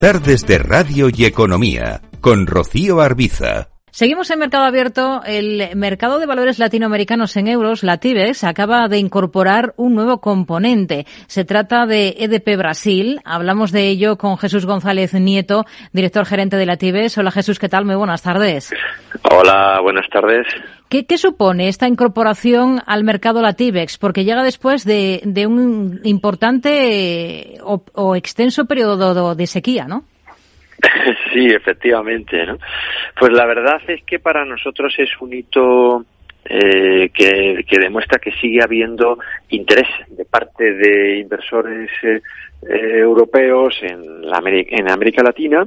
Tardes de Radio y Economía, con Rocío Arbiza. Seguimos en Mercado Abierto. El mercado de valores latinoamericanos en euros, la TIBEX, acaba de incorporar un nuevo componente. Se trata de EDP Brasil. Hablamos de ello con Jesús González Nieto, director gerente de la TIBEX. Hola Jesús, ¿qué tal? Muy buenas tardes. Hola, buenas tardes. ¿Qué supone esta incorporación al mercado la TIBEX? Porque llega después de un importante o extenso periodo de sequía, ¿no? Sí, efectivamente, ¿no? Pues la verdad es que para nosotros es un hito que demuestra que sigue habiendo interés de parte de inversores europeos en América Latina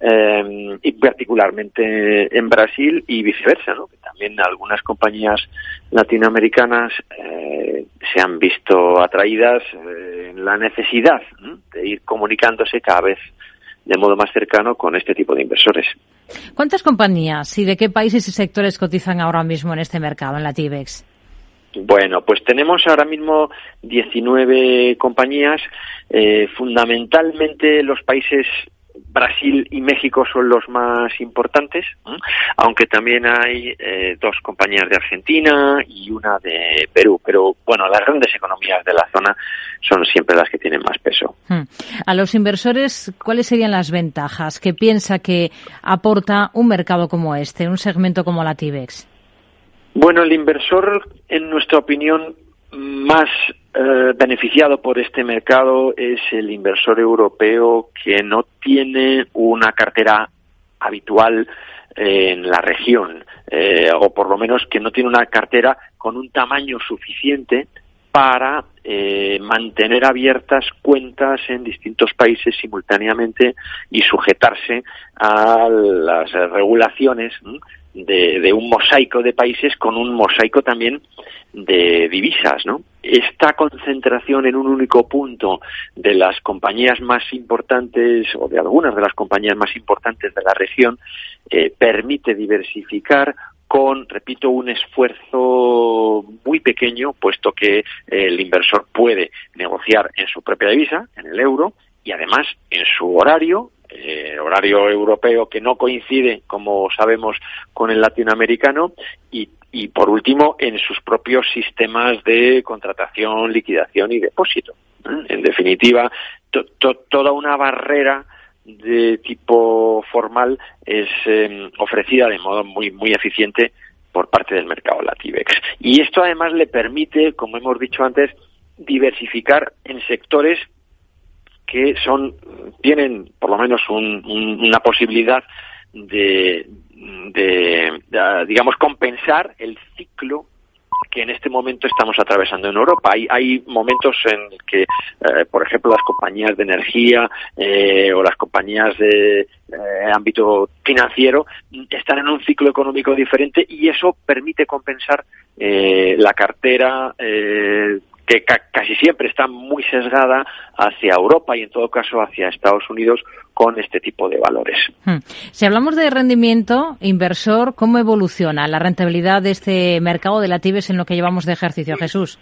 y particularmente en Brasil y viceversa, ¿no? Que también algunas compañías latinoamericanas se han visto atraídas en la necesidad, ¿no?, de ir comunicándose cada vez de modo más cercano con este tipo de inversores. ¿Cuántas compañías y de qué países y sectores cotizan ahora mismo en este mercado, en la TIBEX? Bueno, pues tenemos ahora mismo 19 compañías, fundamentalmente los países Brasil y México son los más importantes, aunque también hay dos compañías de Argentina y una de Perú, pero bueno, las grandes economías de la zona son siempre las que tienen más peso. A los inversores, ¿cuáles serían las ventajas que piensa que aporta un mercado como este, un segmento como la TIBEX? Bueno, el inversor, en nuestra opinión, más beneficiado por este mercado es el inversor europeo que no tiene una cartera habitual en la región, o por lo menos que no tiene una cartera con un tamaño suficiente para mantener abiertas cuentas en distintos países simultáneamente y sujetarse a las regulaciones de un mosaico de países con un mosaico también de divisas, ¿no? Esta concentración en un único punto de las compañías más importantes o de algunas de las compañías más importantes de la región permite diversificar con, repito, un esfuerzo muy pequeño, puesto que el inversor puede negociar en su propia divisa, en el euro, y además en su horario europeo que no coincide, como sabemos, con el latinoamericano, y por último en sus propios sistemas de contratación, liquidación y depósito. En definitiva, toda una barrera de tipo formal es ofrecida de modo muy muy eficiente por parte del mercado la TIBEX. Y esto además le permite, como hemos dicho antes, diversificar en sectores que tienen por lo menos una posibilidad de digamos compensar el ciclo que en este momento estamos atravesando en Europa. Hay momentos en que, por ejemplo, las compañías de energía o las compañías de ámbito financiero están en un ciclo económico diferente y eso permite compensar la cartera que casi siempre está muy sesgada hacia Europa y en todo caso hacia Estados Unidos con este tipo de valores. Si hablamos de rendimiento inversor, ¿cómo evoluciona la rentabilidad de este mercado de la TIBEX en lo que llevamos de ejercicio, Jesús?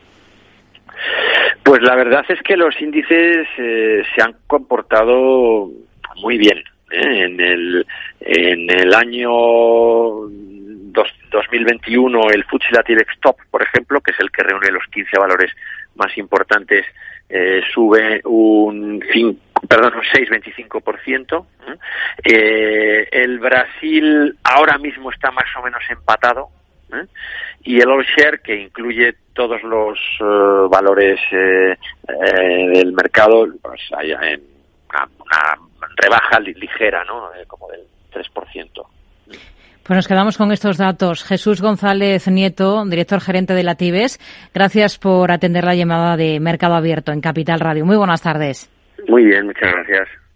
Pues la verdad es que los índices se han comportado muy bien. En el año 2021 el FTSE la TIBEX Top, por ejemplo, que es el que reúne los 15 valores más importantes, sube un 6,25%. El Brasil ahora mismo está más o menos empatado, y el All Share, que incluye todos los valores del mercado, pues hay una rebaja ligera, ¿no? Como del 3%. Pues nos quedamos con estos datos. Jesús González Nieto, director gerente de la TIBEX, gracias por atender la llamada de Mercado Abierto en Capital Radio. Muy buenas tardes. Muy bien, muchas gracias.